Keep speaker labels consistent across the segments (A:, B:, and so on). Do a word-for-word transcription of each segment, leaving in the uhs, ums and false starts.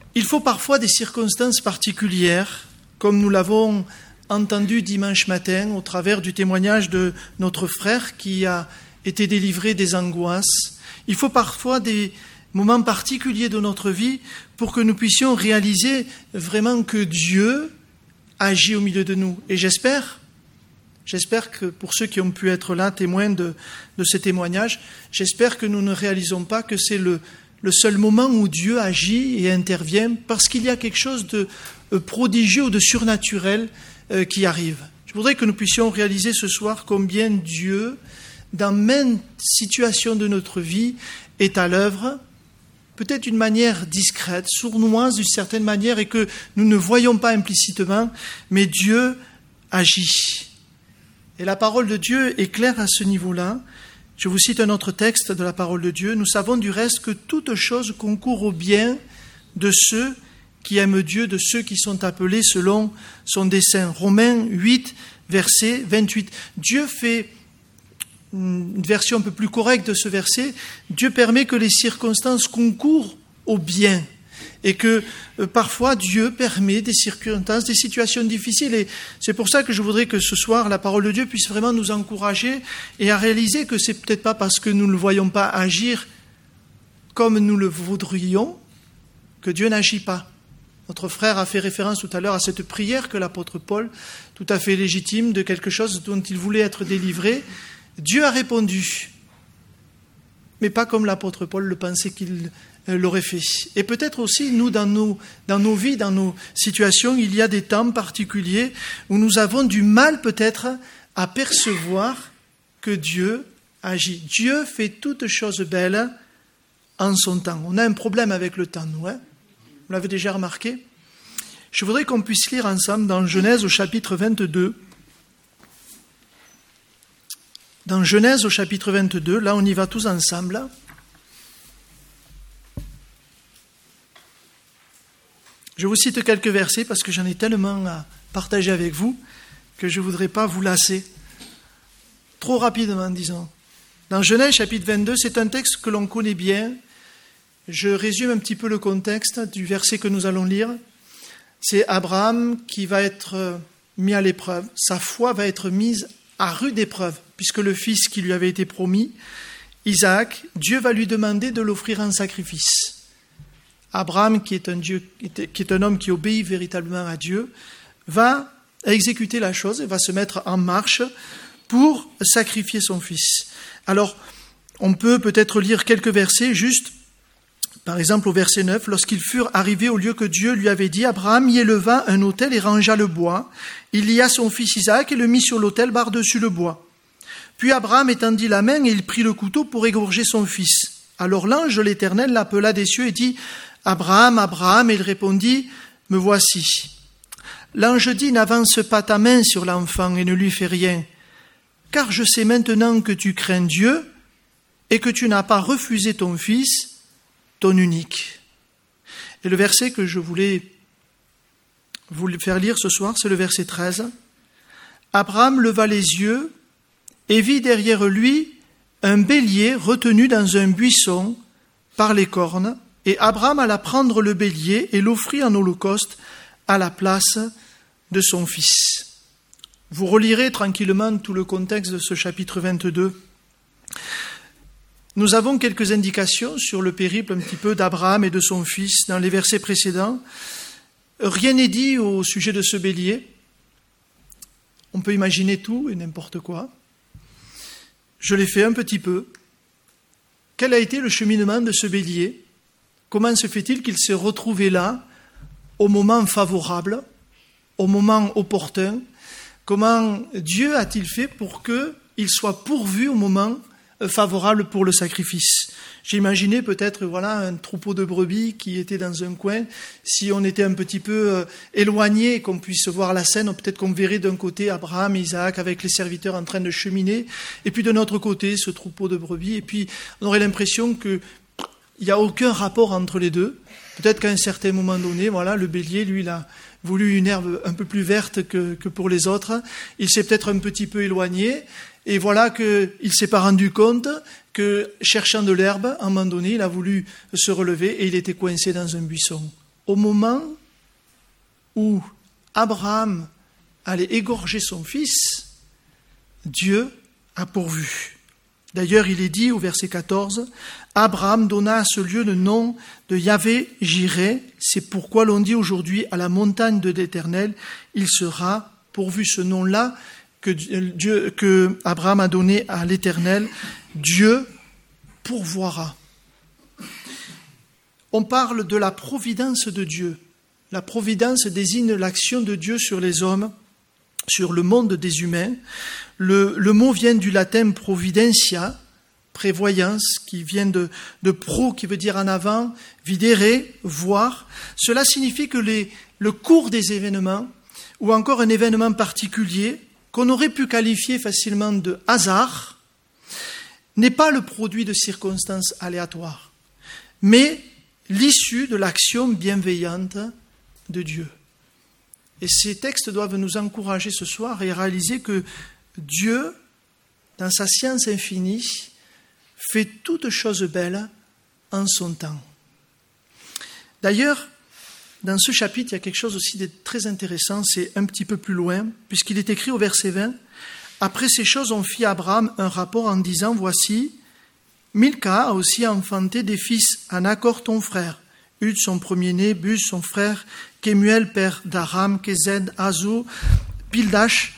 A: Il faut parfois des circonstances particulières, comme nous l'avons entendu dimanche matin au travers du témoignage de notre frère qui a été délivré des angoisses. Il faut parfois des moments particuliers de notre vie pour que nous puissions réaliser vraiment que Dieu agit au milieu de nous. Et j'espère, j'espère que pour ceux qui ont pu être là, témoins de, de ces témoignages, j'espère que nous ne réalisons pas que c'est le, le seul moment où Dieu agit et intervient, parce qu'il y a quelque chose de prodigieux ou de surnaturel euh, qui arrive. Je voudrais que nous puissions réaliser ce soir combien Dieu, dans maintes situations de notre vie, est à l'œuvre, peut-être d'une manière discrète, sournoise d'une certaine manière, et que nous ne voyons pas implicitement, mais Dieu agit. Et la parole de Dieu est claire à ce niveau-là. Je vous cite un autre texte de la parole de Dieu. « Nous savons du reste que toute chose concourt au bien de ceux qui aiment Dieu, de ceux qui sont appelés selon son dessein. » Romains huit, verset vingt-huit. Dieu fait une version un peu plus correcte de ce verset. Dieu permet que les circonstances concourent au bien. Et que euh, parfois Dieu permet des circonstances, des situations difficiles. Et c'est pour ça que je voudrais que ce soir, la parole de Dieu puisse vraiment nous encourager et à réaliser que c'est peut-être pas parce que nous ne le voyons pas agir comme nous le voudrions que Dieu n'agit pas. Notre frère a fait référence tout à l'heure à cette prière que l'apôtre Paul, tout à fait légitime, de quelque chose dont il voulait être délivré. Dieu a répondu, mais pas comme l'apôtre Paul le pensait qu'il l'aurait fait. Et peut-être aussi, nous, dans nos, dans nos vies, dans nos situations, il y a des temps particuliers où nous avons du mal peut-être à percevoir que Dieu agit. Dieu fait toutes choses belles en son temps. On a un problème avec le temps, nous, hein ? Vous l'avez déjà remarqué ? Je voudrais qu'on puisse lire ensemble dans Genèse au chapitre vingt-deux. Dans Genèse au chapitre vingt-deux, là on y va tous ensemble. Je vous cite quelques versets parce que j'en ai tellement à partager avec vous que je ne voudrais pas vous lasser. Trop rapidement, disons. Dans Genèse chapitre vingt-deux, c'est un texte que l'on connaît bien. Je résume un petit peu le contexte du verset que nous allons lire. C'est Abraham qui va être mis à l'épreuve. Sa foi va être mise à rude épreuve, puisque le fils qui lui avait été promis, Isaac, Dieu va lui demander de l'offrir en sacrifice. Abraham, qui est un, Dieu, qui est un homme qui obéit véritablement à Dieu, va exécuter la chose et va se mettre en marche pour sacrifier son fils. Alors, on peut peut-être lire quelques versets, juste, par exemple au verset neuf, « Lorsqu'ils furent arrivés au lieu que Dieu lui avait dit, Abraham y éleva un autel et rangea le bois. Il lia son fils Isaac et le mit sur l'autel par-dessus le bois. Puis Abraham étendit la main et il prit le couteau pour égorger son fils. Alors l'ange de l'Éternel l'appela des cieux et dit, « Abraham, Abraham !» Et il répondit, « Me voici. » L'ange dit, « N'avance pas ta main sur l'enfant et ne lui fais rien, car je sais maintenant que tu crains Dieu et que tu n'as pas refusé ton fils, ton unique. » Et le verset que je voulais vous faire lire ce soir, c'est le verset treize. « Abraham leva les yeux et vit derrière lui un bélier retenu dans un buisson par les cornes, et Abraham alla prendre le bélier et l'offrit en holocauste à la place de son fils. » Vous relirez tranquillement tout le contexte de ce chapitre vingt-deux. Nous avons quelques indications sur le périple un petit peu d'Abraham et de son fils dans les versets précédents. Rien n'est dit au sujet de ce bélier. On peut imaginer tout et n'importe quoi. Je l'ai fait un petit peu. Quel a été le cheminement de ce bélier ? Comment se fait-il qu'il s'est retrouvé là, au moment favorable, au moment opportun ? Comment Dieu a-t-il fait pour qu'il soit pourvu au moment favorable pour le sacrifice ? J'imaginais peut-être voilà, un troupeau de brebis qui était dans un coin. Si on était un petit peu euh, éloigné et qu'on puisse voir la scène, peut-être qu'on verrait d'un côté Abraham et Isaac avec les serviteurs en train de cheminer, et puis de l'autre côté ce troupeau de brebis. Et puis on aurait l'impression qu'il n'y a aucun rapport entre les deux. Peut-être qu'à un certain moment donné, voilà, le bélier, lui, il a voulu une herbe un peu plus verte que, que pour les autres. Il s'est peut-être un petit peu éloigné. Et voilà qu'il ne s'est pas rendu compte que, cherchant de l'herbe, à un moment donné, il a voulu se relever et il était coincé dans un buisson. au moment où Abraham allait égorger son fils, Dieu a pourvu. D'ailleurs, il est dit au verset quatorze, « Abraham donna à ce lieu le nom de Yahvé-Jireh. C'est pourquoi l'on dit aujourd'hui à la montagne de l'Éternel, il sera pourvu. » Ce nom-là que, Dieu, que Abraham a donné à l'Éternel, Dieu pourvoira. On parle de la providence de Dieu. La providence désigne l'action de Dieu sur les hommes, sur le monde des humains. Le, le mot vient du latin providentia, prévoyance, qui vient de, de pro, qui veut dire en avant, videre, voir. Cela signifie que les, le cours des événements, ou encore un événement particulier, qu'on aurait pu qualifier facilement de hasard, n'est pas le produit de circonstances aléatoires, mais l'issue de l'action bienveillante de Dieu. Et ces textes doivent nous encourager ce soir et réaliser que Dieu, dans sa science infinie, fait toutes choses belles en son temps. D'ailleurs, dans ce chapitre, il y a quelque chose aussi de très intéressant, c'est un petit peu plus loin, puisqu'il est écrit au verset vingt, « Après ces choses, on fit à Abraham un rapport en disant, voici, Milca a aussi enfanté des fils à Nachor ton frère, Hud son premier-né, Buz son frère, Kemuel père d'Aram, Kézed, Azou, Pildash,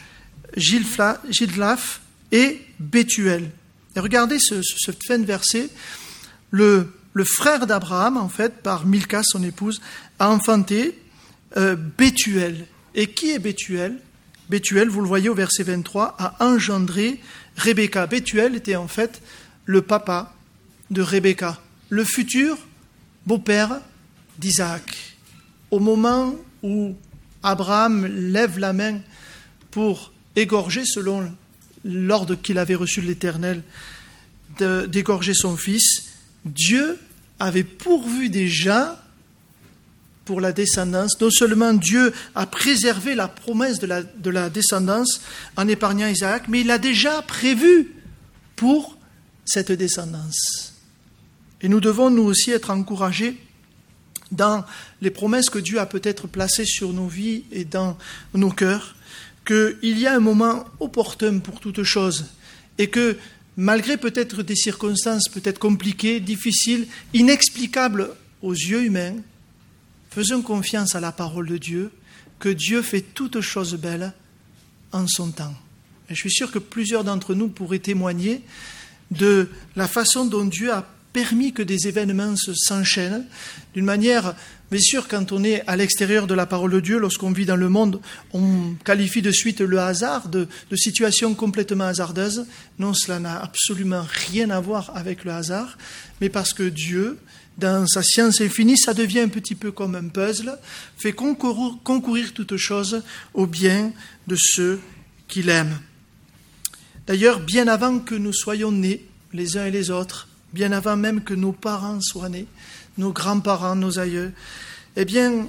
A: Gildlaf et Bethuel. » Et regardez ce, ce, ce fin de verset, le, le frère d'Abraham, en fait, par Milca, son épouse, a enfanté euh, Bethuel. Et qui est Bethuel ? Bethuel, vous le voyez au verset vingt-trois, a engendré Rebecca. Bethuel était en fait le papa de Rebecca, le futur beau-père d'Isaac. Au moment où Abraham lève la main pour égorger, selon l'ordre qu'il avait reçu de l'Éternel, de, d'égorger son fils, Dieu avait pourvu déjà pour la descendance. Non seulement Dieu a préservé la promesse de la, de la descendance en épargnant Isaac, mais il a déjà prévu pour cette descendance. Et nous devons nous aussi être encouragés dans les promesses que Dieu a peut-être placées sur nos vies et dans nos cœurs, qu'il y a un moment opportun pour toute chose et que malgré peut-être des circonstances peut-être compliquées, difficiles, inexplicables aux yeux humains, faisons confiance à la parole de Dieu, que Dieu fait toutes choses belles en son temps. Et je suis sûr que plusieurs d'entre nous pourraient témoigner de la façon dont Dieu a permis que des événements se, s'enchaînent d'une manière, bien sûr, quand on est à l'extérieur de la parole de Dieu, lorsqu'on vit dans le monde, on qualifie de suite le hasard de, de situations complètement hasardeuses. Non, cela n'a absolument rien à voir avec le hasard, mais parce que Dieu, dans sa science infinie, ça devient un petit peu comme un puzzle, fait concourir, concourir toutes choses au bien de ceux qu'il aime. D'ailleurs, bien avant que nous soyons nés, les uns et les autres, bien avant même que nos parents soient nés, nos grands-parents, nos aïeux, eh bien,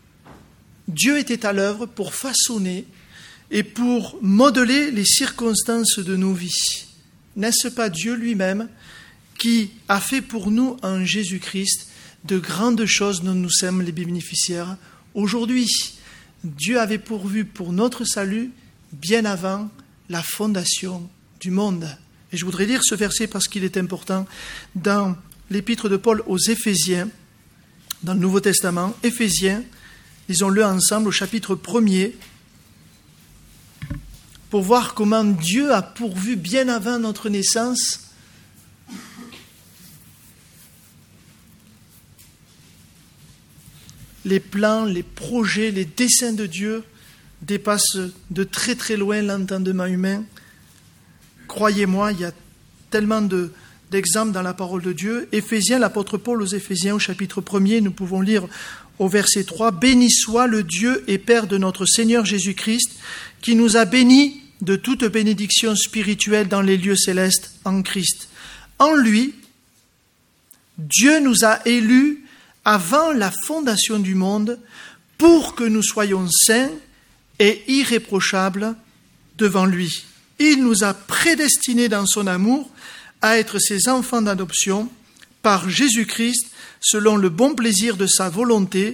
A: Dieu était à l'œuvre pour façonner et pour modeler les circonstances de nos vies. N'est-ce pas Dieu lui-même qui a fait pour nous en Jésus-Christ de grandes choses dont nous sommes les bénéficiaires aujourd'hui? Dieu avait pourvu pour notre salut bien avant la fondation du monde. Et je voudrais lire ce verset parce qu'il est important dans l'épître de Paul aux Éphésiens, dans le Nouveau Testament. Éphésiens, lisons-le ensemble au chapitre premier, pour voir comment Dieu a pourvu bien avant notre naissance les plans, les projets, les desseins de Dieu dépassent de très très loin l'entendement humain. Croyez-moi, il y a tellement de, d'exemples dans la parole de Dieu. Éphésiens, l'apôtre Paul aux Éphésiens, au chapitre premier, nous pouvons lire au verset trois, « Béni soit le Dieu et Père de notre Seigneur Jésus-Christ, qui nous a bénis de toute bénédiction spirituelle dans les lieux célestes en Christ. En lui, Dieu nous a élus avant la fondation du monde pour que nous soyons saints et irréprochables devant lui. Il nous a prédestinés dans son amour à être ses enfants d'adoption par Jésus-Christ selon le bon plaisir de sa volonté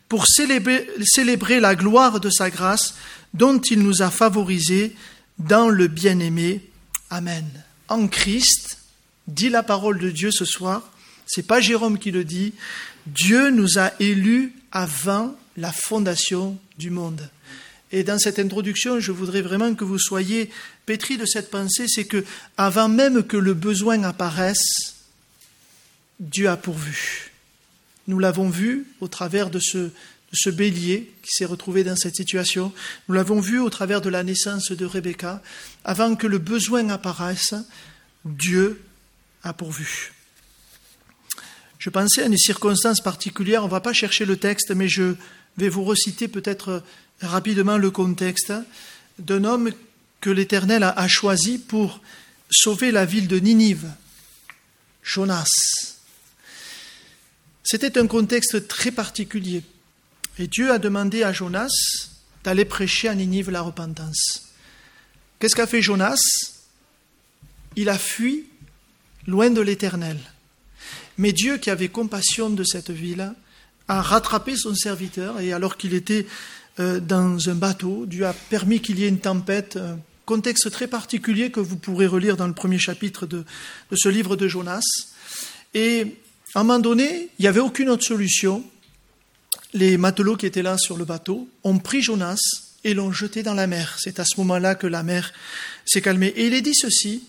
A: pour célébrer, célébrer la gloire de sa grâce dont il nous a favorisés dans le bien-aimé. Amen. En Christ, dit la parole de Dieu ce soir, c'est pas Jérôme qui le dit, Dieu nous a élus avant la fondation du monde. Et dans cette introduction, je voudrais vraiment que vous soyez pétris de cette pensée, c'est que avant même que le besoin apparaisse, Dieu a pourvu. Nous l'avons vu au travers de ce, de ce bélier qui s'est retrouvé dans cette situation. Nous l'avons vu au travers de la naissance de Rebecca. Avant que le besoin apparaisse, Dieu a pourvu. Je pensais à une circonstance particulière. On ne va pas chercher le texte, mais je vais vous reciter peut-être rapidement le contexte d'un homme que l'Éternel a choisi pour sauver la ville de Ninive, Jonas. C'était un contexte très particulier. Et Dieu a demandé à Jonas d'aller prêcher à Ninive la repentance. Qu'est-ce qu'a fait Jonas ? Il a fui loin de l'Éternel. Mais Dieu, qui avait compassion de cette ville, a rattrapé son serviteur et alors qu'il était dans un bateau, Dieu a permis qu'il y ait une tempête, un contexte très particulier que vous pourrez relire dans le premier chapitre de, de ce livre de Jonas. Et à un moment donné, il n'y avait aucune autre solution. Les matelots qui étaient là sur le bateau ont pris Jonas et l'ont jeté dans la mer. C'est à ce moment-là que la mer s'est calmée. Et il est dit ceci,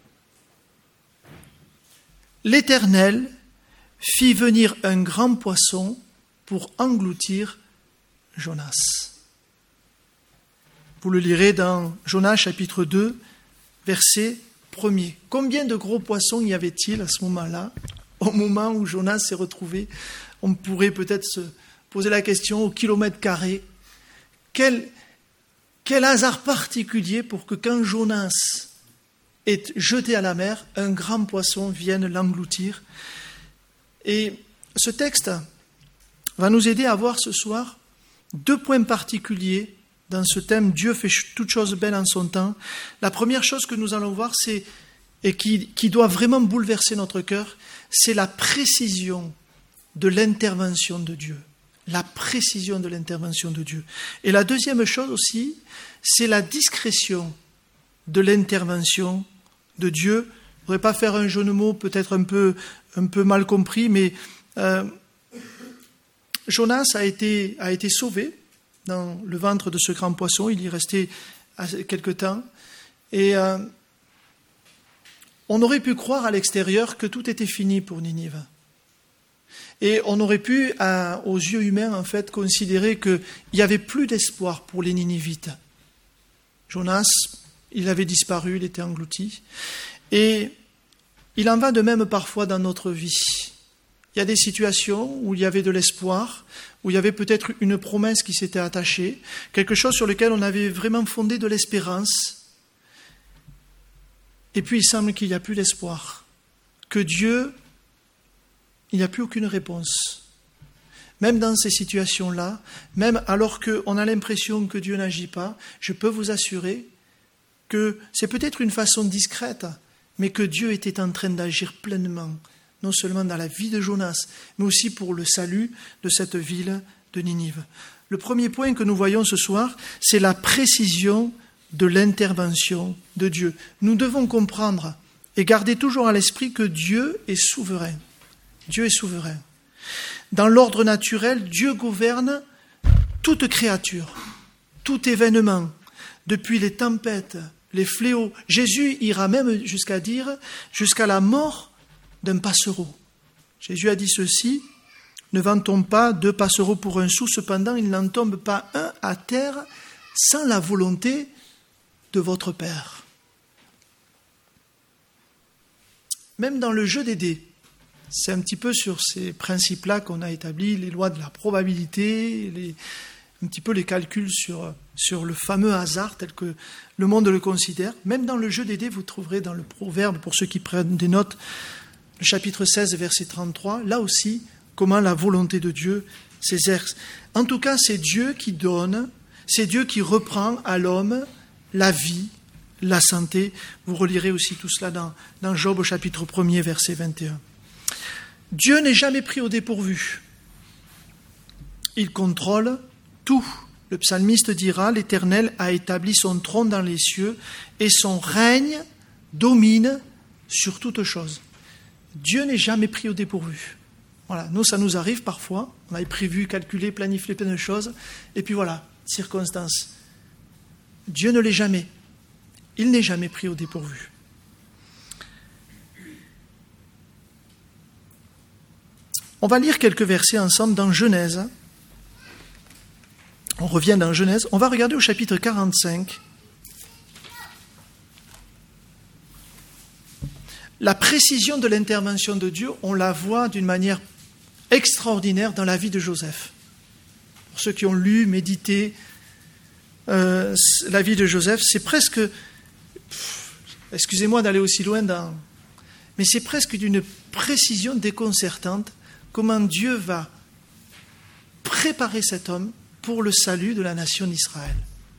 A: « L'Éternel fit venir un grand poisson pour engloutir Jonas. » Vous le lirez dans Jonas chapitre deux, verset premier. Combien de gros poissons y avait-il à ce moment-là ? Au moment où Jonas s'est retrouvé, on pourrait peut-être se poser la question au kilomètre carré. Quel, quel hasard particulier pour que quand Jonas est jeté à la mer, un grand poisson vienne l'engloutir. Et ce texte va nous aider à voir ce soir deux points particuliers dans ce thème « Dieu fait toute chose belle en son temps ». La première chose que nous allons voir, c'est, et qui, qui doit vraiment bouleverser notre cœur, c'est la précision de l'intervention de Dieu. La précision de l'intervention de Dieu. Et la deuxième chose aussi, c'est la discrétion de l'intervention de Dieu. Je ne voudrais pas faire un jeu de mots peut-être un peu, un peu mal compris, mais euh, Jonas a été, a été sauvé dans le ventre de ce grand poisson. Il y restait quelque temps. Et euh, on aurait pu croire à l'extérieur que tout était fini pour Ninive. Et on aurait pu, à, aux yeux humains, en fait, considérer qu'il n'y avait plus d'espoir pour les Ninivites. Jonas, il avait disparu, il était englouti. Et il en va de même parfois dans notre vie. Il y a des situations où il y avait de l'espoir, où il y avait peut-être une promesse qui s'était attachée, quelque chose sur lequel on avait vraiment fondé de l'espérance. Et puis il semble qu'il n'y a plus d'espoir, que Dieu, il n'y a plus aucune réponse. Même dans ces situations-là, même alors qu'on a l'impression que Dieu n'agit pas, je peux vous assurer que c'est peut-être une façon discrète, mais que Dieu était en train d'agir pleinement, non seulement dans la vie de Jonas, mais aussi pour le salut de cette ville de Ninive. Le premier point que nous voyons ce soir, c'est la précision de l'intervention de Dieu. Nous devons comprendre et garder toujours à l'esprit que Dieu est souverain. Dieu est souverain. Dans l'ordre naturel, Dieu gouverne toute créature, tout événement, depuis les tempêtes, les fléaux. Jésus ira même jusqu'à dire, jusqu'à la mort d'un passereau. Jésus a dit ceci, « Ne vend-on pas deux passereaux pour un sou, cependant il n'en tombe pas un à terre sans la volonté de votre Père. » Même dans le jeu des dés, c'est un petit peu sur ces principes-là qu'on a établi les lois de la probabilité, les, un petit peu les calculs sur, sur le fameux hasard tel que le monde le considère. Même dans le jeu des dés, vous trouverez dans le Proverbe, pour ceux qui prennent des notes, le chapitre seize, verset trente-trois, là aussi, comment la volonté de Dieu s'exerce. En tout cas, c'est Dieu qui donne, c'est Dieu qui reprend à l'homme la vie, la santé. Vous relirez aussi tout cela dans, dans Job au chapitre premier, verset vingt et un. Dieu n'est jamais pris au dépourvu. Il contrôle tout. Le psalmiste dira, l'Éternel a établi son trône dans les cieux et son règne domine sur toute chose. Dieu n'est jamais pris au dépourvu. Voilà, nous, ça nous arrive parfois. On avait prévu, calculé, planifié plein de choses. Et puis voilà, circonstance. Dieu ne l'est jamais. Il n'est jamais pris au dépourvu. On va lire quelques versets ensemble dans Genèse. On revient dans Genèse. On va regarder au chapitre quarante-cinq. La précision de l'intervention de Dieu, on la voit d'une manière extraordinaire dans la vie de Joseph. Pour ceux qui ont lu, médité euh, la vie de Joseph, c'est presque, pff, excusez-moi d'aller aussi loin, dans, mais c'est presque d'une précision déconcertante comment Dieu va préparer cet homme pour le salut de la nation d'Israël.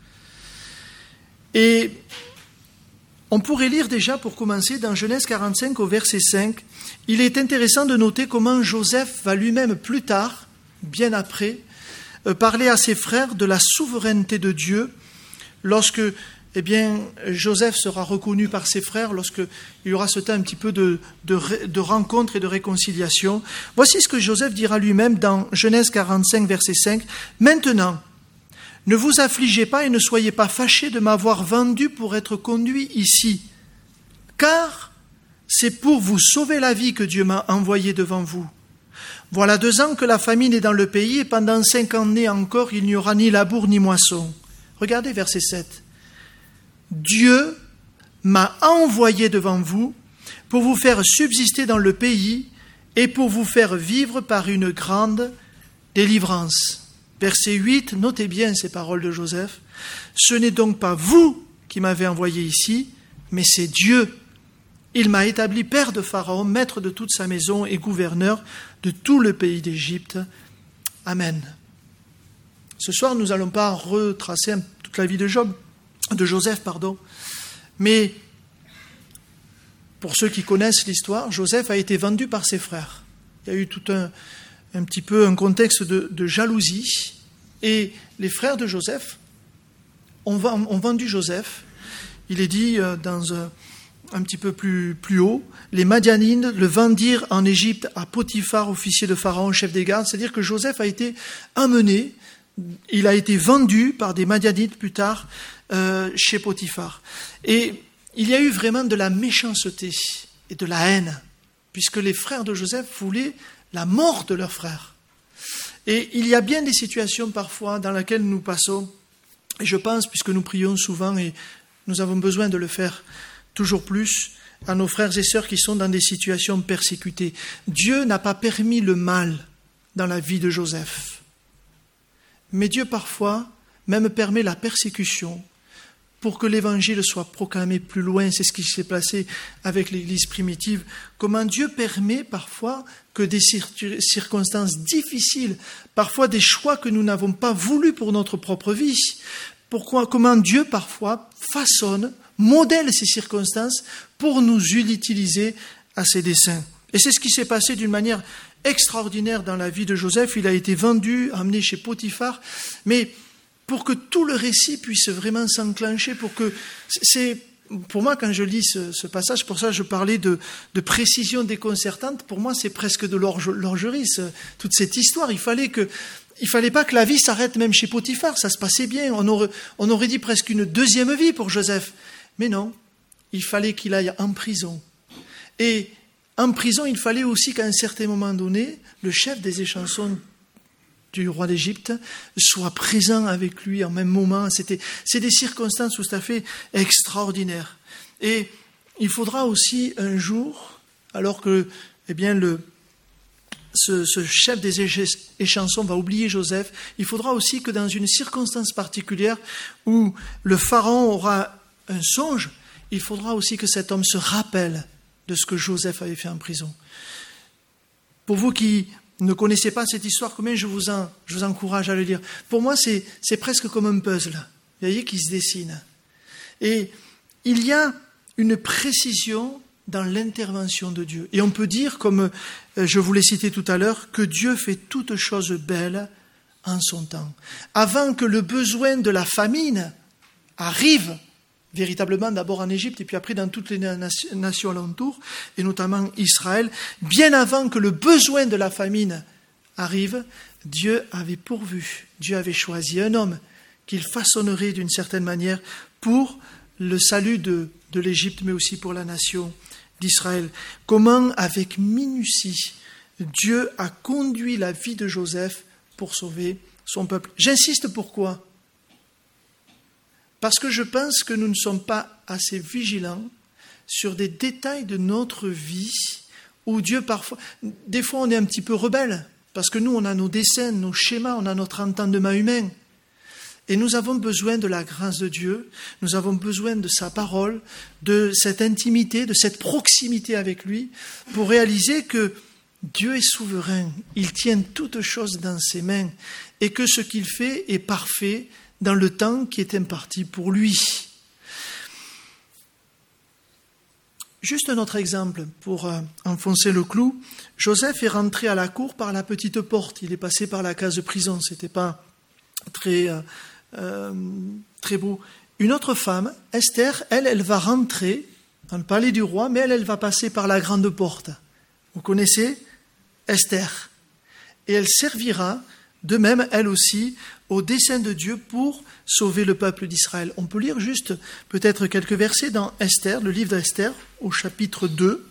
A: Et on pourrait lire déjà, pour commencer, dans Genèse quarante-cinq au verset cinq, il est intéressant de noter comment Joseph va lui-même plus tard, bien après, euh, parler à ses frères de la souveraineté de Dieu lorsque eh bien, Joseph sera reconnu par ses frères, lorsqu'il y aura ce temps un petit peu de, de, de rencontre et de réconciliation. Voici ce que Joseph dira lui-même dans Genèse quarante-cinq, verset cinq. « Maintenant, ne vous affligez pas et ne soyez pas fâchés de m'avoir vendu pour être conduit ici, car c'est pour vous sauver la vie que Dieu m'a envoyé devant vous. Voilà deux ans que la famine est dans le pays et pendant cinq années encore, il n'y aura ni labour ni moisson. » Regardez verset sept. « Dieu m'a envoyé devant vous pour vous faire subsister dans le pays et pour vous faire vivre par une grande délivrance. » Verset huit, notez bien ces paroles de Joseph. « Ce n'est donc pas vous qui m'avez envoyé ici, mais c'est Dieu. Il m'a établi père de Pharaon, maître de toute sa maison et gouverneur de tout le pays d'Égypte. Amen. » Ce soir, nous n'allons pas retracer toute la vie de Job, de Joseph, pardon. Mais pour ceux qui connaissent l'histoire, Joseph a été vendu par ses frères. Il y a eu tout un, un petit peu un contexte de, de jalousie. Et les frères de Joseph ont, ont vendu Joseph. Il est dit dans un, un petit peu plus, plus haut, les Madianites le vendirent en Égypte à Potiphar, officier de Pharaon, chef des gardes. C'est-à-dire que Joseph a été amené, il a été vendu par des Madianites plus tard euh, chez Potiphar. Et il y a eu vraiment de la méchanceté et de la haine, puisque les frères de Joseph voulaient la mort de leur frère. Et il y a bien des situations parfois dans lesquelles nous passons, et je pense, puisque nous prions souvent, et nous avons besoin de le faire toujours plus, à nos frères et sœurs qui sont dans des situations persécutées. Dieu n'a pas permis le mal dans la vie de Joseph. Mais Dieu, parfois, même permet la persécution pour que l'évangile soit proclamé plus loin. C'est ce qui s'est passé avec l'Église primitive. Comment Dieu permet parfois que des circonstances difficiles, parfois des choix que nous n'avons pas voulu pour notre propre vie, pourquoi, comment Dieu parfois façonne, modèle ces circonstances pour nous utiliser à ses desseins. Et c'est ce qui s'est passé d'une manière extraordinaire dans la vie de Joseph. Il a été vendu, amené chez Potiphar, mais pour que tout le récit puisse vraiment s'enclencher, pour que c'est, pour moi, quand je lis ce, ce passage, pour ça je parlais de, de précision déconcertante, pour moi c'est presque de l'orge, l'orgerie, ce, toute cette histoire. Il fallait que, il fallait pas que la vie s'arrête même chez Potiphar, ça se passait bien, on aurait, on aurait dit presque une deuxième vie pour Joseph. Mais non, il fallait qu'il aille en prison. Et en prison, il fallait aussi qu'à un certain moment donné, le chef des échansons du roi d'Égypte soit présent avec lui en même moment. C'était, c'est des circonstances tout à fait extraordinaires. Et il faudra aussi un jour, alors que eh bien, le, ce, ce chef des échansons va oublier Joseph, il faudra aussi que dans une circonstance particulière où le pharaon aura un songe, il faudra aussi que cet homme se rappelle de ce que Joseph avait fait en prison. Pour vous qui ne connaissez pas cette histoire, combien je vous, en, je vous encourage à le lire. Pour moi, c'est, c'est presque comme un puzzle, vous voyez, qui se dessine. Et il y a une précision dans l'intervention de Dieu. Et on peut dire, comme je vous l'ai cité tout à l'heure, que Dieu fait toutes choses belles en son temps. Avant que le besoin de la famine arrive, véritablement d'abord en Égypte et puis après dans toutes les nations alentours, et notamment Israël, bien avant que le besoin de la famine arrive, Dieu avait pourvu, Dieu avait choisi un homme qu'il façonnerait d'une certaine manière pour le salut de, de l'Égypte, mais aussi pour la nation d'Israël. Comment, avec minutie, Dieu a conduit la vie de Joseph pour sauver son peuple. J'insiste pourquoi ? Parce que je pense que nous ne sommes pas assez vigilants sur des détails de notre vie où Dieu parfois... Des fois, on est un petit peu rebelle, parce que nous, on a nos dessins, nos schémas, on a notre entendement humain. Et nous avons besoin de la grâce de Dieu, nous avons besoin de sa parole, de cette intimité, de cette proximité avec lui, pour réaliser que Dieu est souverain, il tient toutes choses dans ses mains, et que ce qu'il fait est parfait dans le temps qui est imparti pour lui. Juste un autre exemple pour euh, enfoncer le clou. Joseph est rentré à la cour par la petite porte. Il est passé par la case de prison. C'était pas très, euh, euh, très beau. Une autre femme, Esther, elle, elle va rentrer dans le palais du roi, mais elle, elle va passer par la grande porte. Vous connaissez Esther. Et elle servira de même, elle aussi, au dessein de Dieu pour sauver le peuple d'Israël. On peut lire juste peut-être quelques versets dans Esther, le livre d'Esther, au chapitre deux.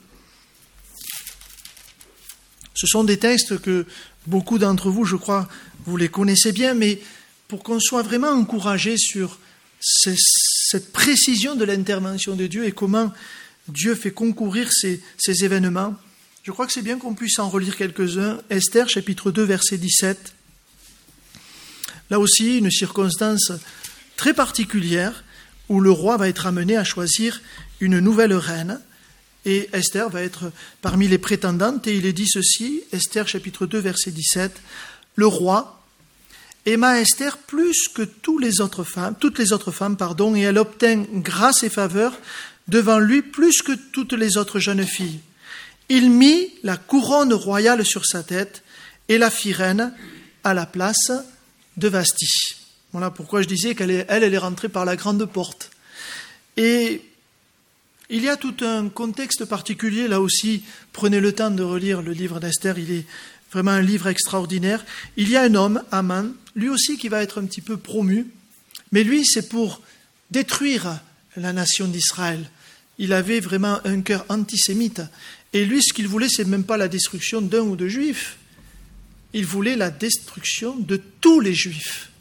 A: Ce sont des textes que beaucoup d'entre vous, je crois, vous les connaissez bien, mais pour qu'on soit vraiment encouragé sur ces, cette précision de l'intervention de Dieu et comment Dieu fait concourir ces, ces événements, je crois que c'est bien qu'on puisse en relire quelques-uns. Esther, chapitre deux, verset dix-sept. Là aussi, une circonstance très particulière où le roi va être amené à choisir une nouvelle reine et Esther va être parmi les prétendantes et il est dit ceci, Esther chapitre deux verset dix-sept, le roi aima Esther plus que toutes les autres femmes, toutes les autres femmes, pardon, et elle obtint grâce et faveur devant lui plus que toutes les autres jeunes filles. Il mit la couronne royale sur sa tête et la fit reine à la place de Vasti. Voilà pourquoi je disais qu'elle est, elle, elle est rentrée par la grande porte. Et il y a tout un contexte particulier, là aussi, prenez le temps de relire le livre d'Esther, il est vraiment un livre extraordinaire. Il y a un homme, Aman, lui aussi qui va être un petit peu promu, mais lui c'est pour détruire la nation d'Israël. Il avait vraiment un cœur antisémite, et lui ce qu'il voulait c'est même pas la destruction d'un ou deux juifs, il voulait la destruction de tous les Juifs.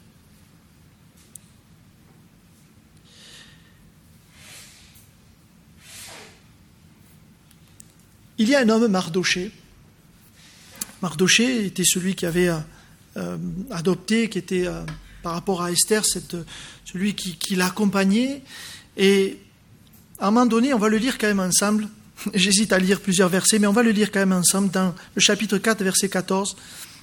A: Il y a un homme, Mardoché. Mardoché était celui qui avait euh, adopté, qui était, euh, par rapport à Esther, cette, celui qui, qui l'accompagnait. Et à un moment donné, on va le lire quand même ensemble. J'hésite à lire plusieurs versets, mais on va le lire quand même ensemble dans le chapitre quatre, verset quatorze.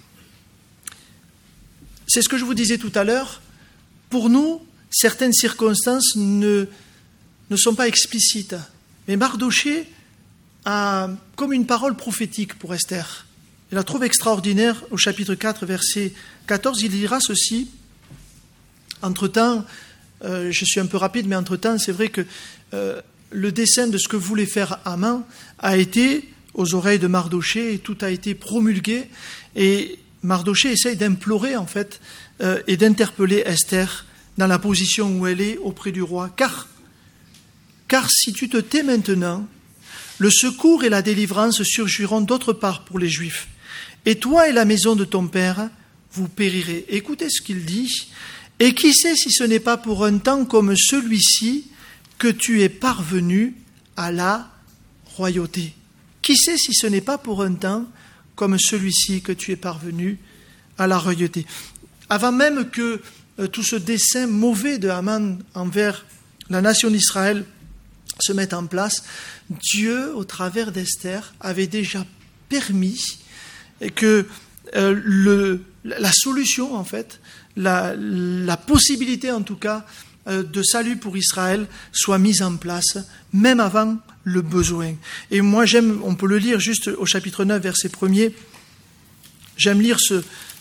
A: C'est ce que je vous disais tout à l'heure. Pour nous, certaines circonstances ne, ne sont pas explicites. Mais Mardoché a comme une parole prophétique pour Esther. Il la trouve extraordinaire au chapitre quatre, verset quatorze. Il dira ceci. Entre-temps, euh, je suis un peu rapide, mais entre-temps, c'est vrai que euh, le dessein de ce que voulait faire Haman a été aux oreilles de Mardoché et tout a été promulgué. Et Mardoché essaye d'implorer en fait euh, et d'interpeller Esther dans la position où elle est auprès du roi. Car, car si tu te tais maintenant, le secours et la délivrance surgiront d'autre part pour les Juifs. Et toi et la maison de ton père, vous périrez. Écoutez ce qu'il dit. Et qui sait si ce n'est pas pour un temps comme celui-ci que tu es parvenu à la royauté. Qui sait si ce n'est pas pour un temps comme celui-ci que tu es parvenu à la royauté. Avant même que euh, tout ce dessein mauvais de Haman envers la nation d'Israël se mette en place, Dieu, au travers d'Esther, avait déjà permis que euh, le, la solution, en fait, la, la possibilité en tout cas euh, de salut pour Israël soit mise en place, même avant le besoin. Et moi, j'aime, on peut le lire juste au chapitre neuf, verset premier. J'aime lire ce,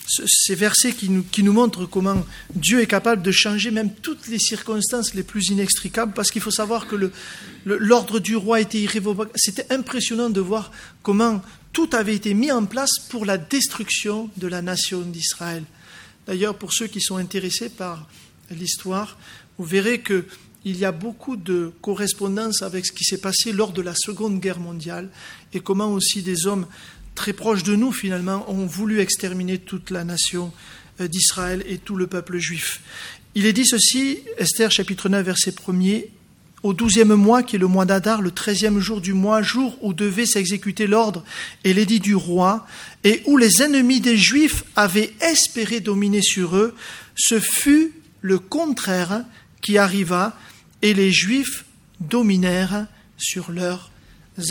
A: ces versets qui nous, qui nous montrent comment Dieu est capable de changer même toutes les circonstances les plus inextricables, parce qu'il faut savoir que le, le, l'ordre du roi était irrévocable. C'était impressionnant de voir comment tout avait été mis en place pour la destruction de la nation d'Israël. D'ailleurs, pour ceux qui sont intéressés par l'histoire, vous verrez qu'il y a beaucoup de correspondance avec ce qui s'est passé lors de la Seconde Guerre mondiale et comment aussi des hommes très proches de nous, finalement, ont voulu exterminer toute la nation d'Israël et tout le peuple juif. Il est dit ceci, Esther chapitre neuf, verset premier, « Au douzième mois, qui est le mois d'Adar, le treizième jour du mois, jour où devait s'exécuter l'ordre et l'édit du roi, et où les ennemis des Juifs avaient espéré dominer sur eux, ce fut le contraire qui arriva, et les Juifs dominèrent sur leurs ennemis. »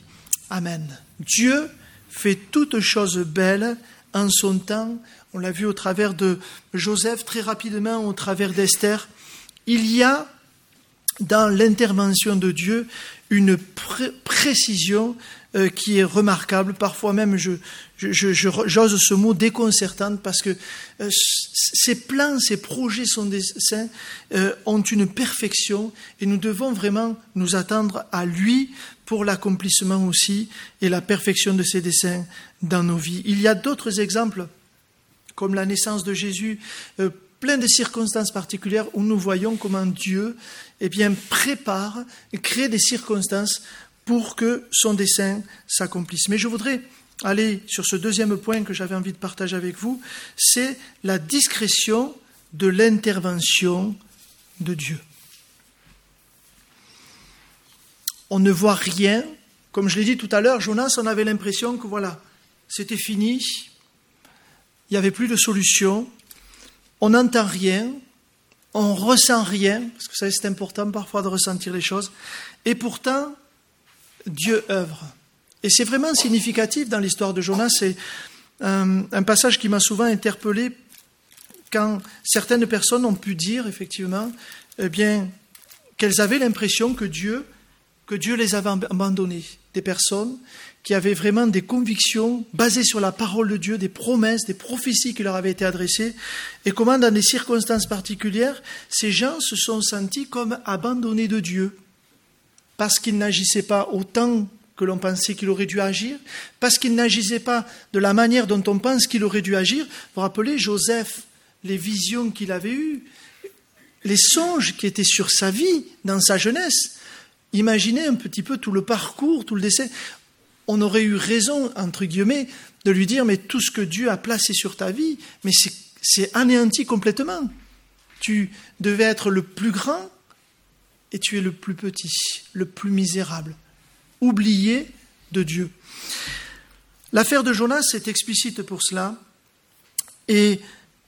A: Amen. Dieu fait toutes choses belles en son temps. On l'a vu au travers de Joseph, très rapidement au travers d'Esther. Il y a dans l'intervention de Dieu une pré- précision euh, qui est remarquable. Parfois même, je, je, je, je, j'ose ce mot déconcertante, parce que euh, ces plans, ces projets, son dessein euh, ont une perfection, et nous devons vraiment nous attendre à lui pour l'accomplissement aussi et la perfection de ses desseins dans nos vies. Il y a d'autres exemples, comme la naissance de Jésus, euh, plein de circonstances particulières où nous voyons comment Dieu eh bien, prépare et crée des circonstances pour que son dessein s'accomplisse. Mais je voudrais aller sur ce deuxième point que j'avais envie de partager avec vous, c'est la discrétion de l'intervention de Dieu. On ne voit rien. Comme je l'ai dit tout à l'heure, Jonas, on avait l'impression que voilà, c'était fini, il n'y avait plus de solution, on n'entend rien, on ne ressent rien, parce que ça, c'est important parfois de ressentir les choses, et pourtant, Dieu œuvre. Et c'est vraiment significatif dans l'histoire de Jonas, c'est un, un passage qui m'a souvent interpellé quand certaines personnes ont pu dire, effectivement, eh bien, qu'elles avaient l'impression que Dieu que Dieu les avait abandonnés, des personnes qui avaient vraiment des convictions basées sur la parole de Dieu, des promesses, des prophéties qui leur avaient été adressées, et comment dans des circonstances particulières, ces gens se sont sentis comme abandonnés de Dieu, parce qu'ils n'agissaient pas autant que l'on pensait qu'il aurait dû agir, parce qu'ils n'agissaient pas de la manière dont on pense qu'il aurait dû agir. Vous vous rappelez, Joseph, les visions qu'il avait eues, les songes qui étaient sur sa vie dans sa jeunesse. Imaginez un petit peu tout le parcours, tout le dessin. On aurait eu raison, entre guillemets, de lui dire, mais tout ce que Dieu a placé sur ta vie, mais c'est, c'est anéanti complètement. Tu devais être le plus grand et tu es le plus petit, le plus misérable, oublié de Dieu. L'affaire de Jonas est explicite pour cela, et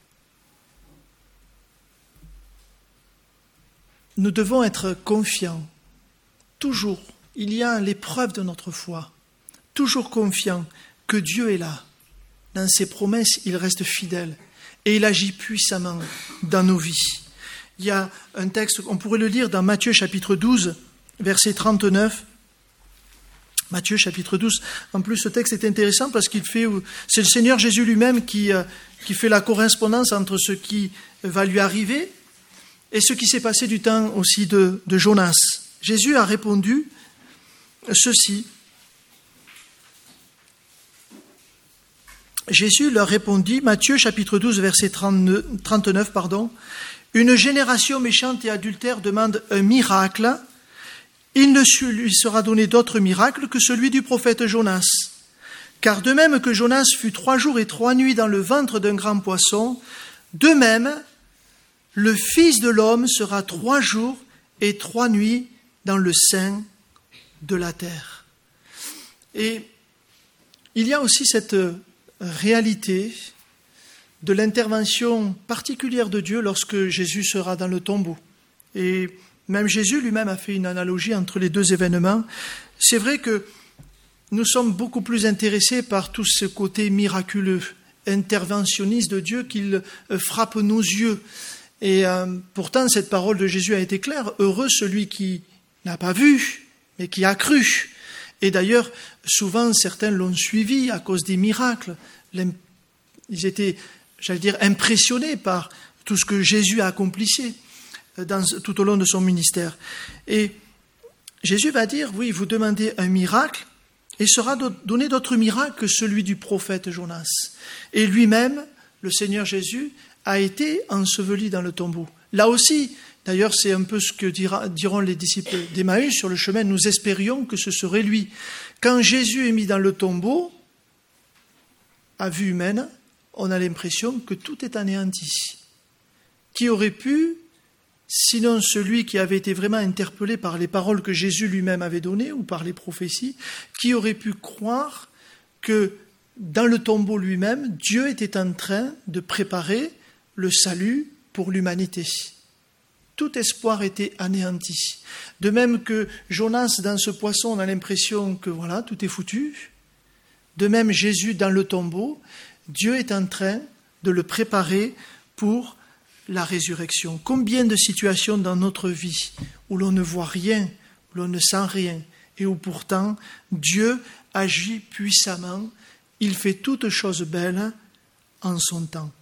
A: nous devons être confiants. Toujours, il y a l'épreuve de notre foi, toujours confiant que Dieu est là. Dans ses promesses, il reste fidèle et il agit puissamment dans nos vies. Il y a un texte, on pourrait le lire dans Matthieu chapitre douze, verset trente-neuf. Matthieu chapitre douze. En plus, ce texte est intéressant parce qu'il fait, c'est le Seigneur Jésus lui-même qui, qui fait la correspondance entre ce qui va lui arriver et ce qui s'est passé du temps aussi de, de Jonas. Jésus a répondu ceci. Jésus leur répondit, Matthieu chapitre douze, verset trente-neuf, pardon, « Une génération méchante et adultère demande un miracle. Il ne lui sera donné d'autre miracle que celui du prophète Jonas. Car de même que Jonas fut trois jours et trois nuits dans le ventre d'un grand poisson, de même, le Fils de l'homme sera trois jours et trois nuits dans le sein de la terre. » Et il y a aussi cette réalité de l'intervention particulière de Dieu lorsque Jésus sera dans le tombeau. Et même Jésus lui-même a fait une analogie entre les deux événements. C'est vrai que nous sommes beaucoup plus intéressés par tout ce côté miraculeux, interventionniste de Dieu qu'il frappe nos yeux. Et euh, pourtant, cette parole de Jésus a été claire. Heureux celui qui n'a pas vu, mais qui a cru. Et d'ailleurs, souvent, certains l'ont suivi à cause des miracles, Ils étaient, j'allais dire, impressionnés par tout ce que Jésus a accompli dans, tout au long de son ministère. Et Jésus va dire, oui, vous demandez un miracle, et sera donné d'autres miracles que celui du prophète Jonas. Et lui-même, le Seigneur Jésus, a été enseveli dans le tombeau. Là aussi, d'ailleurs, c'est un peu ce que dira, diront les disciples d'Emmaüs sur le chemin, nous espérions que ce serait lui. Quand Jésus est mis dans le tombeau, à vue humaine, on a l'impression que tout est anéanti. Qui aurait pu, sinon celui qui avait été vraiment interpellé par les paroles que Jésus lui-même avait données ou par les prophéties, qui aurait pu croire que dans le tombeau lui-même, Dieu était en train de préparer le salut pour l'humanité. Tout espoir était anéanti. De même que Jonas, dans ce poisson, on a l'impression que voilà, tout est foutu. De même, Jésus, dans le tombeau, Dieu est en train de le préparer pour la résurrection. Combien de situations dans notre vie où l'on ne voit rien, où l'on ne sent rien, et où pourtant Dieu agit puissamment, il fait toutes choses belles en son temps.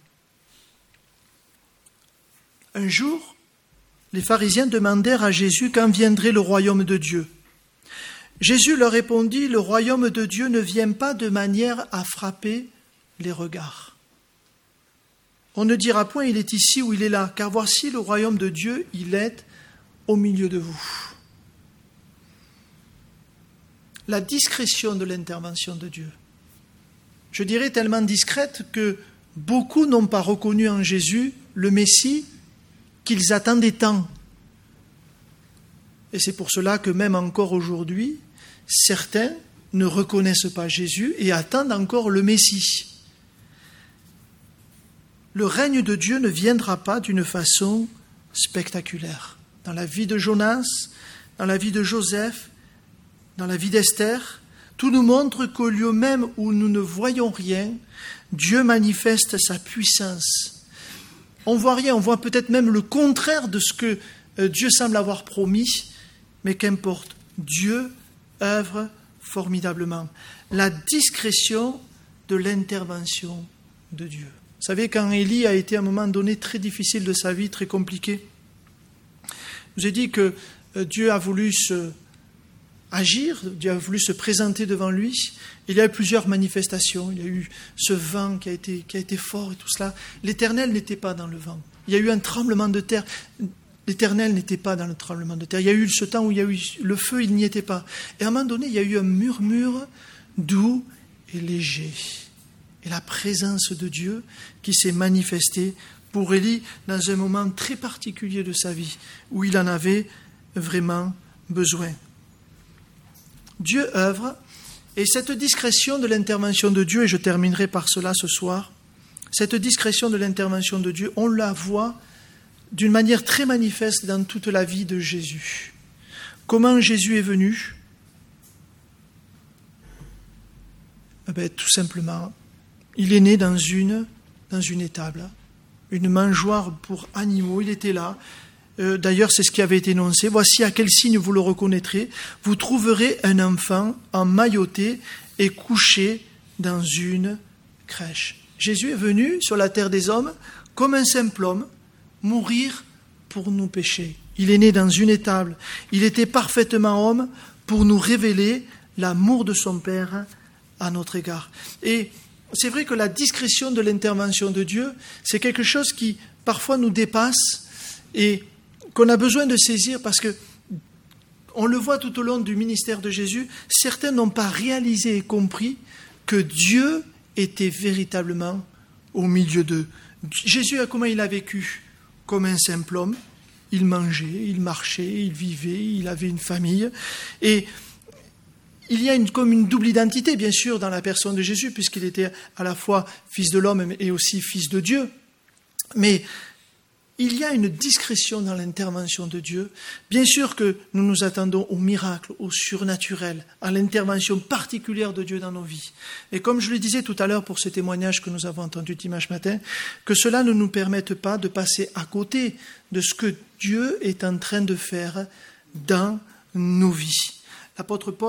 A: Un jour, les pharisiens demandèrent à Jésus quand viendrait le royaume de Dieu. Jésus leur répondit, le royaume de Dieu ne vient pas de manière à frapper les regards. On ne dira point, il est ici ou il est là, car voici le royaume de Dieu, il est au milieu de vous. La discrétion de l'intervention de Dieu. Je dirais tellement discrète que beaucoup n'ont pas reconnu en Jésus le Messie qu'ils attendaient tant. Et c'est pour cela que même encore aujourd'hui, certains ne reconnaissent pas Jésus et attendent encore le Messie. Le règne de Dieu ne viendra pas d'une façon spectaculaire. Dans la vie de Jonas, dans la vie de Joseph, dans la vie d'Esther, tout nous montre qu'au lieu même où nous ne voyons rien, Dieu manifeste sa puissance. On ne voit rien, on voit peut-être même le contraire de ce que Dieu semble avoir promis, mais qu'importe, Dieu œuvre formidablement. La discrétion de l'intervention de Dieu. Vous savez, quand Élie a été à un moment donné très difficile de sa vie, très compliqué, je vous ai dit que Dieu a voulu se agir, Dieu a voulu se présenter devant lui. Il y a eu plusieurs manifestations, il y a eu ce vent qui a été, qui a été fort et tout cela. L'Éternel n'était pas dans le vent. Il y a eu un tremblement de terre. L'Éternel n'était pas dans le tremblement de terre. Il y a eu ce temps où il y a eu le feu, il n'y était pas. Et à un moment donné, il y a eu un murmure doux et léger. Et la présence de Dieu qui s'est manifestée pour Élie dans un moment très particulier de sa vie, où il en avait vraiment besoin. Dieu œuvre, et cette discrétion de l'intervention de Dieu, et je terminerai par cela ce soir, cette discrétion de l'intervention de Dieu, on la voit d'une manière très manifeste dans toute la vie de Jésus. Comment Jésus est venu ? Eh bien, tout simplement, il est né dans une, dans une étable, une mangeoire pour animaux, il était là. Euh, d'ailleurs, c'est ce qui avait été énoncé. Voici à quel signe vous le reconnaîtrez. Vous trouverez un enfant emmailloté et couché dans une crèche. Jésus est venu sur la terre des hommes comme un simple homme, mourir pour nos péchés. Il est né dans une étable. Il était parfaitement homme pour nous révéler l'amour de son Père à notre égard. Et c'est vrai que la discrétion de l'intervention de Dieu, c'est quelque chose qui parfois nous dépasse et qu'on a besoin de saisir parce que on le voit tout au long du ministère de Jésus, certains n'ont pas réalisé et compris que Dieu était véritablement au milieu d'eux. Jésus, comment il a vécu ? Comme un simple homme. Il mangeait, il marchait, il vivait, il avait une famille. Et il y a une, comme une double identité, bien sûr, dans la personne de Jésus, puisqu'il était à la fois fils de l'homme et aussi fils de Dieu. Mais il y a une discrétion dans l'intervention de Dieu. Bien sûr que nous nous attendons au miracle, au surnaturel, à l'intervention particulière de Dieu dans nos vies. Et comme je le disais tout à l'heure pour ce témoignage que nous avons entendu dimanche matin, que cela ne nous permette pas de passer à côté de ce que Dieu est en train de faire dans nos vies. L'apôtre Paul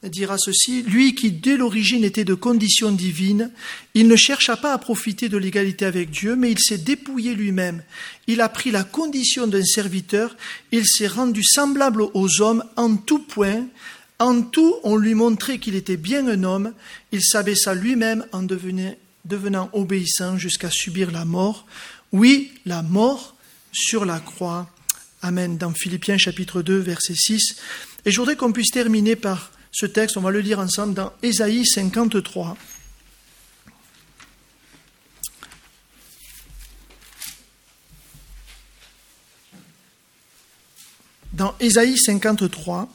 A: dira ceci, « Lui qui dès l'origine était de condition divine, il ne chercha pas à profiter de l'égalité avec Dieu, mais il s'est dépouillé lui-même. Il a pris la condition d'un serviteur, il s'est rendu semblable aux hommes en tout point. En tout, on lui montrait qu'il était bien un homme. Il s'abaissa lui-même en devenant, devenant obéissant jusqu'à subir la mort. Oui, la mort sur la croix. » Amen. Dans Philippiens chapitre deux, verset six. Et je voudrais qu'on puisse terminer par ce texte, on va le lire ensemble dans Ésaïe cinquante-trois. Dans Ésaïe cinquante-trois,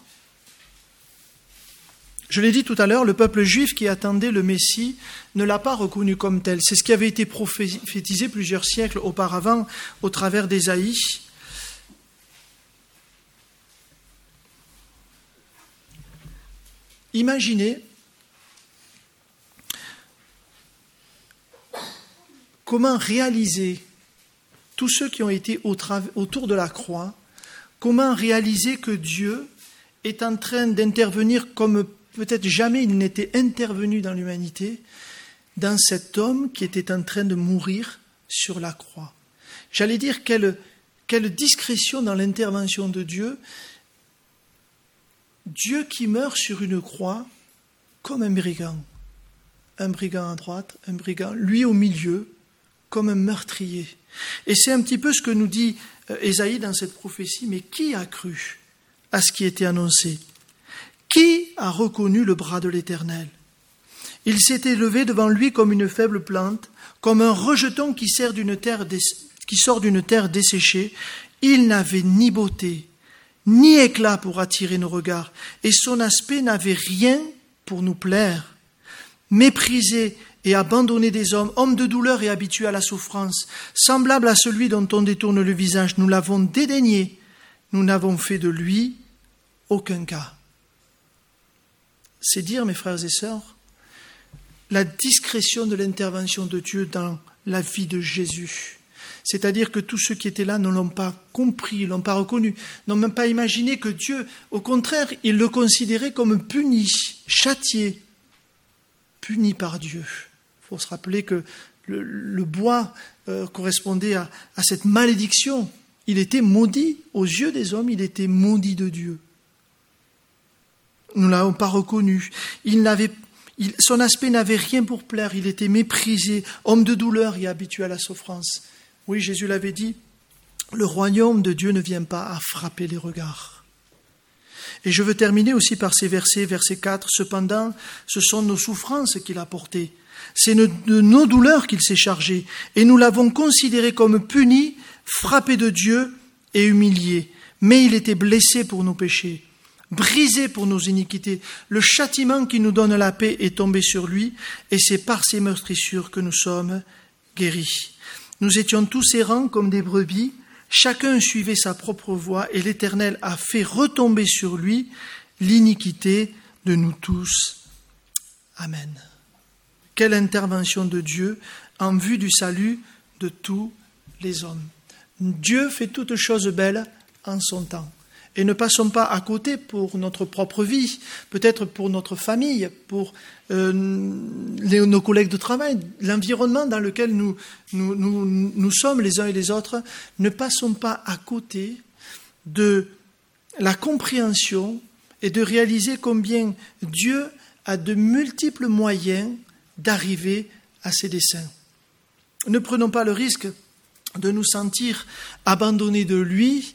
A: je l'ai dit tout à l'heure, le peuple juif qui attendait le Messie ne l'a pas reconnu comme tel. C'est ce qui avait été prophétisé plusieurs siècles auparavant au travers d'Ésaïe. Imaginez comment réaliser, tous ceux qui ont été au tra- autour de la croix, comment réaliser que Dieu est en train d'intervenir comme peut-être jamais il n'était intervenu dans l'humanité, dans cet homme qui était en train de mourir sur la croix. J'allais dire quelle, quelle discrétion dans l'intervention de Dieu. Dieu qui meurt sur une croix comme un brigand. Un brigand à droite, un brigand, lui au milieu, comme un meurtrier. Et c'est un petit peu ce que nous dit Ésaïe dans cette prophétie. Mais qui a cru à ce qui était annoncé? Qui a reconnu le bras de l'Éternel? Il s'est élevé devant lui comme une faible plante, comme un rejeton qui, sert d'une terre des... qui sort d'une terre desséchée. Il n'avait ni beauté, ni éclat pour attirer nos regards, et son aspect n'avait rien pour nous plaire. Méprisé et abandonné des hommes, homme de douleur et habitué à la souffrance, semblable à celui dont on détourne le visage, nous l'avons dédaigné, nous n'avons fait de lui aucun cas. C'est dire, mes frères et sœurs, la discrétion de l'intervention de Dieu dans la vie de Jésus. C'est-à-dire que tous ceux qui étaient là ne l'ont pas compris, ne l'ont pas reconnu, n'ont même pas imaginé que Dieu, au contraire, il le considérait comme puni, châtié, puni par Dieu. Il faut se rappeler que le, le bois euh, correspondait à, à cette malédiction. Il était maudit aux yeux des hommes, il était maudit de Dieu. Nous ne l'avons pas reconnu. Il n'avait, il, son aspect n'avait rien pour plaire, il était méprisé, homme de douleur et habitué à la souffrance. Oui, Jésus l'avait dit, le royaume de Dieu ne vient pas à frapper les regards. Et je veux terminer aussi par ces versets, verset quatre. Cependant, ce sont nos souffrances qu'il a portées. C'est de nos douleurs qu'il s'est chargé. Et nous l'avons considéré comme puni, frappé de Dieu et humilié. Mais il était blessé pour nos péchés, brisé pour nos iniquités. Le châtiment qui nous donne la paix est tombé sur lui, et c'est par ses meurtrissures que nous sommes guéris. Nous étions tous errants comme des brebis, chacun suivait sa propre voie, et l'Éternel a fait retomber sur lui l'iniquité de nous tous. Amen. Quelle intervention de Dieu en vue du salut de tous les hommes. Dieu fait toutes choses belles en son temps. Et ne passons pas à côté pour notre propre vie, peut-être pour notre famille, pour euh, les, nos collègues de travail, l'environnement dans lequel nous, nous, nous, nous sommes les uns et les autres. Ne passons pas à côté de la compréhension et de réaliser combien Dieu a de multiples moyens d'arriver à ses desseins. Ne prenons pas le risque de nous sentir abandonnés de lui,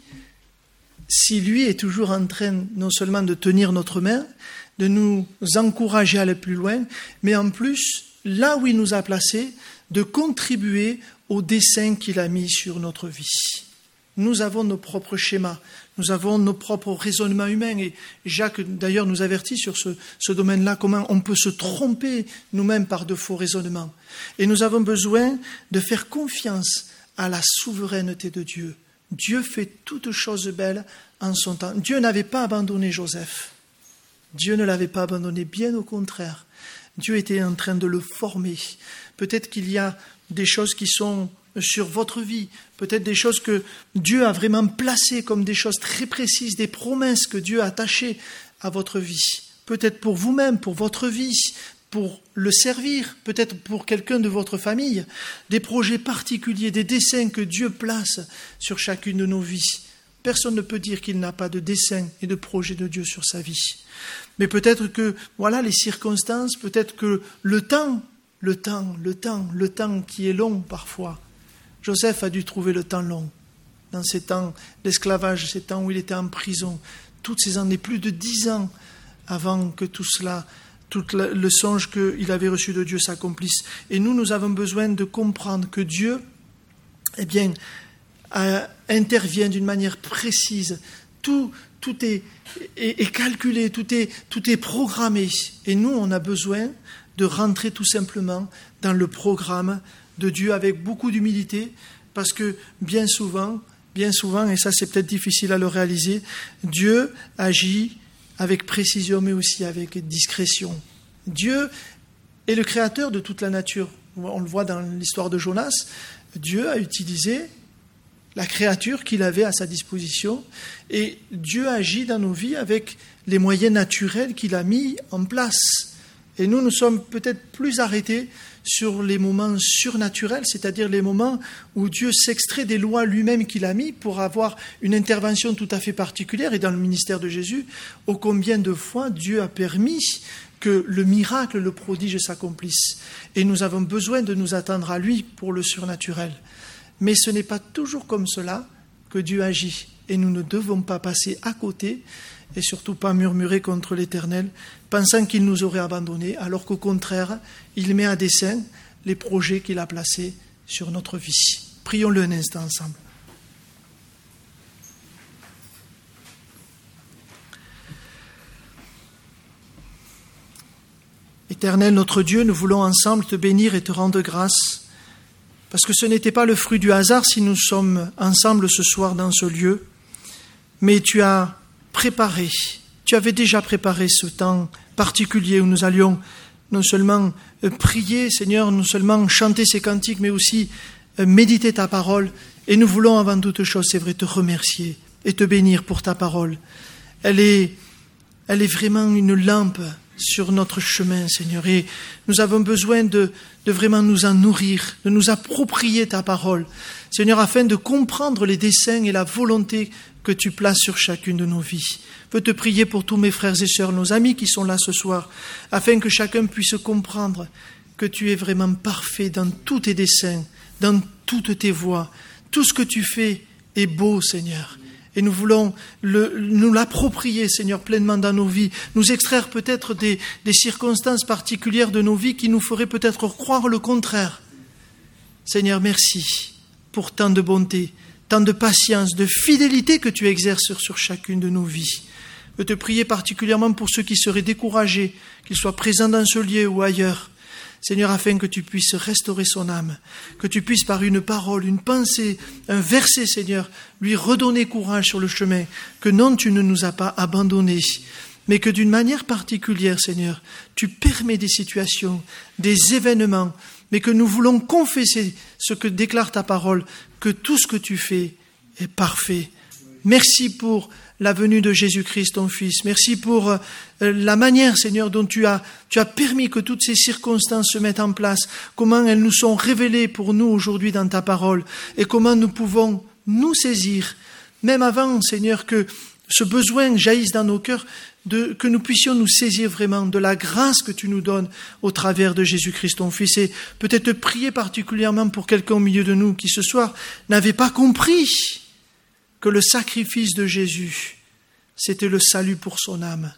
A: si lui est toujours en train non seulement de tenir notre main, de nous encourager à aller plus loin, mais en plus, là où il nous a placés, de contribuer au dessein qu'il a mis sur notre vie. Nous avons nos propres schémas, nous avons nos propres raisonnements humains, et Jacques d'ailleurs nous avertit sur ce, ce domaine-là, comment on peut se tromper nous-mêmes par de faux raisonnements. Et nous avons besoin de faire confiance à la souveraineté de Dieu. Dieu fait toutes choses belles en son temps. Dieu n'avait pas abandonné Joseph. Dieu ne l'avait pas abandonné, bien au contraire. Dieu était en train de le former. Peut-être qu'il y a des choses qui sont sur votre vie, peut-être des choses que Dieu a vraiment placées comme des choses très précises, des promesses que Dieu a attachées à votre vie. peut-être pour vous-même, pour votre vie, pour le servir, peut-être pour quelqu'un de votre famille, des projets particuliers, des desseins que Dieu place sur chacune de nos vies. Personne ne peut dire qu'il n'a pas de dessein et de projet de Dieu sur sa vie. Mais peut-être que, voilà, les circonstances, peut-être que le temps, le temps, le temps, le temps qui est long parfois. Joseph a dû trouver le temps long. Dans ces temps d'esclavage, ces temps où il était en prison, toutes ces années, plus de dix ans avant que tout cela, tout le songe qu'il avait reçu de Dieu s'accomplisse. Et nous, nous avons besoin de comprendre que Dieu, eh bien, euh, intervient d'une manière précise. Tout, tout est, est, est calculé, tout est, tout est programmé. Et nous, on a besoin de rentrer tout simplement dans le programme de Dieu avec beaucoup d'humilité, parce que bien souvent, bien souvent, et ça c'est peut-être difficile à le réaliser, Dieu agit avec précision mais aussi avec discrétion. Dieu est le créateur de toute la nature. On le voit dans l'histoire de Jonas. Dieu a utilisé la créature qu'il avait à sa disposition et Dieu agit dans nos vies avec les moyens naturels qu'il a mis en place. Et nous, nous sommes peut-être plus arrêtés sur les moments surnaturels, c'est-à-dire les moments où Dieu s'extrait des lois lui-même qu'il a mis pour avoir une intervention tout à fait particulière. Et dans le ministère de Jésus, ô combien de fois Dieu a permis que le miracle, le prodige s'accomplisse. Et nous avons besoin de nous attendre à lui pour le surnaturel. Mais ce n'est pas toujours comme cela que Dieu agit. Et nous ne devons pas passer à côté et surtout pas murmurer contre l'Éternel, pensant qu'il nous aurait abandonnés, alors qu'au contraire, il met à dessein les projets qu'il a placés sur notre vie. Prions-le un instant ensemble. Éternel, notre Dieu, nous voulons ensemble te bénir et te rendre grâce, parce que ce n'était pas le fruit du hasard si nous sommes ensemble ce soir dans ce lieu, mais tu as préparé, tu avais déjà préparé ce temps particulier où nous allions non seulement prier, Seigneur, non seulement chanter ces cantiques, mais aussi méditer ta parole. Et nous voulons avant toute chose, c'est vrai, te remercier et te bénir pour ta parole. Elle est, elle est vraiment une lampe sur notre chemin, Seigneur. Et nous avons besoin de, de vraiment nous en nourrir, de nous approprier ta parole, Seigneur, afin de comprendre les desseins et la volonté que tu places sur chacune de nos vies. Je veux te prier pour tous mes frères et sœurs, nos amis qui sont là ce soir, afin que chacun puisse comprendre que tu es vraiment parfait dans tous tes desseins, dans toutes tes voies. Tout ce que tu fais est beau, Seigneur. Et nous voulons le, nous l'approprier, Seigneur, pleinement dans nos vies, nous extraire peut-être des, des circonstances particulières de nos vies qui nous feraient peut-être croire le contraire. Seigneur, merci pour tant de bonté, tant de patience, de fidélité que tu exerces sur, sur chacune de nos vies. Je veux te prier particulièrement pour ceux qui seraient découragés, qu'ils soient présents dans ce lieu ou ailleurs. Seigneur, afin que tu puisses restaurer son âme, que tu puisses par une parole, une pensée, un verset, Seigneur, lui redonner courage sur le chemin, que non, tu ne nous as pas abandonnés, mais que d'une manière particulière, Seigneur, tu permets des situations, des événements, mais que nous voulons confesser ce que déclare ta parole, que tout ce que tu fais est parfait. Merci pour la venue de Jésus-Christ, ton Fils. Merci pour la manière, Seigneur, dont tu as, tu as permis que toutes ces circonstances se mettent en place, comment elles nous sont révélées pour nous aujourd'hui dans ta parole, et comment nous pouvons nous saisir, même avant, Seigneur, que ce besoin jaillisse dans nos cœurs, de, que nous puissions nous saisir vraiment de la grâce que tu nous donnes au travers de Jésus-Christ, ton Fils, et peut-être prier particulièrement pour quelqu'un au milieu de nous qui ce soir n'avait pas compris que le sacrifice de Jésus, c'était le salut pour son âme.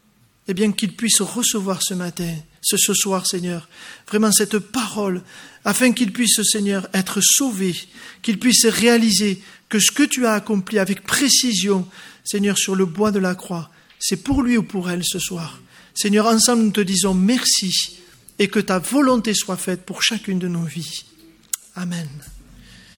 A: Eh bien, qu'il puisse recevoir ce matin, ce, ce soir, Seigneur, vraiment cette parole, afin qu'il puisse, Seigneur, être sauvé, qu'il puisse réaliser que ce que tu as accompli avec précision, Seigneur, sur le bois de la croix, c'est pour lui ou pour elle ce soir. Seigneur, ensemble, nous te disons merci et que ta volonté soit faite pour chacune de nos vies. Amen.